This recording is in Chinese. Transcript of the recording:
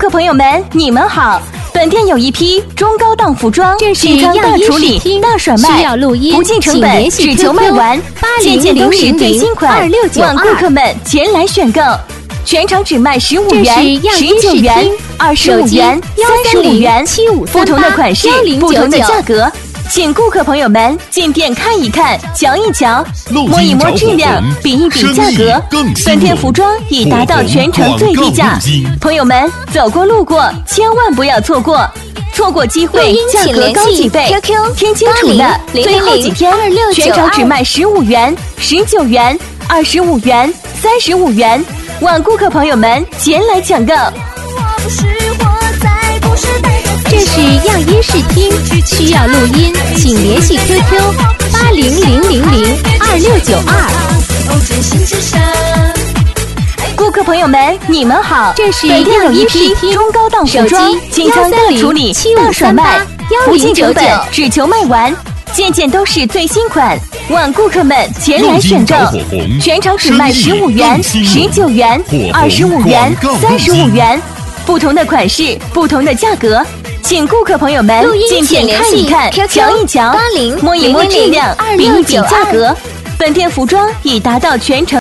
客朋友们，你们好。本店有一批中高档服装， 这是大处理、大甩卖， 需要录音， 不计成本，只求卖完，件件都是最新款，望顾客们前来选购。全场只卖15元、19元、25元、35元，不同的款式，不同的价格。请顾客朋友们进店看一看，瞧一瞧，摸一摸质量，比一比价格。本店服装已达到全城最低价，朋友们走过路过千万不要错过，错过机会价格高几倍。听清楚了，最后几天全场只卖15元、19元、25元、35元，望顾客朋友们前来抢购。 这是亚音视听，需要录音，请联系 QQ 80002692。 顾客朋友们，你们好。 这是本店有一批中高档服装，经销大处理、大甩卖，不计成本，只求卖完，件件都是最新款，望顾客们前来选购。全场只卖15元、19元、25元、35元，不同的款式，不同的价格。请顾客朋友们进店看一看，瞧一瞧，摸一摸质量，比一比价格。本店服装已达到全城